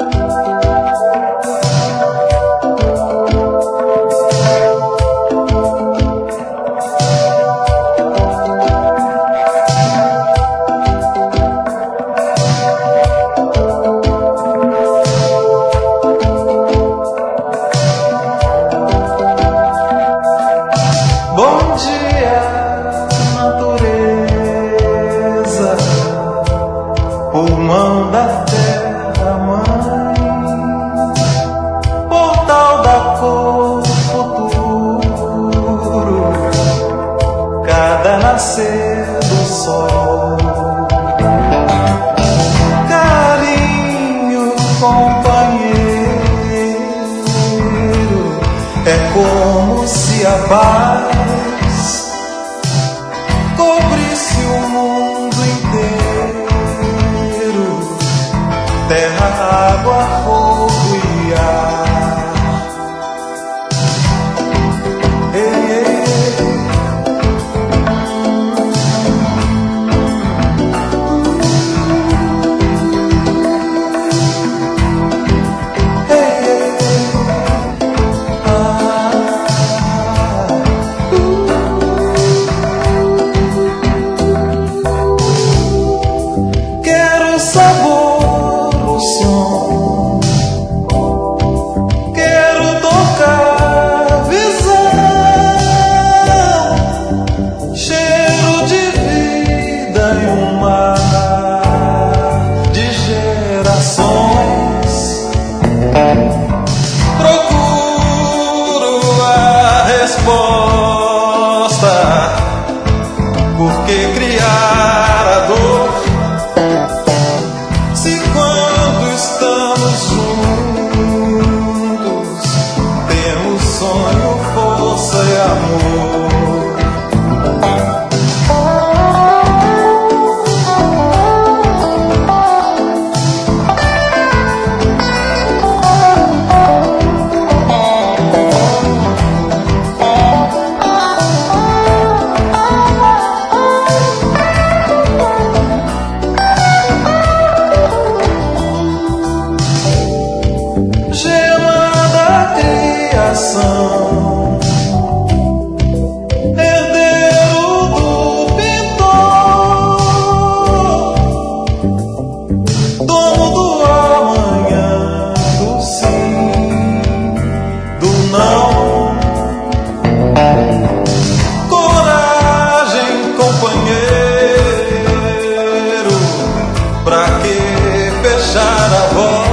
Bom dia, natureza, pulmão da terra, mãe, portal da cor, futuro, cada nascer do sol, carinho, companheiro, é como se a paz cobrisse o mundo inteiro, terra, água, fogo e ar. Ei, ei, sabor, o som, quero tocar visão, cheiro de vida em um mar de gerações. Procuro a resposta, por que criar a dor? Se quando estamos juntos temos sonho, força e amor. Herdeiro do pintor, dono do amanhã, do sim, do não, coragem, companheiro, pra que fechar a voz?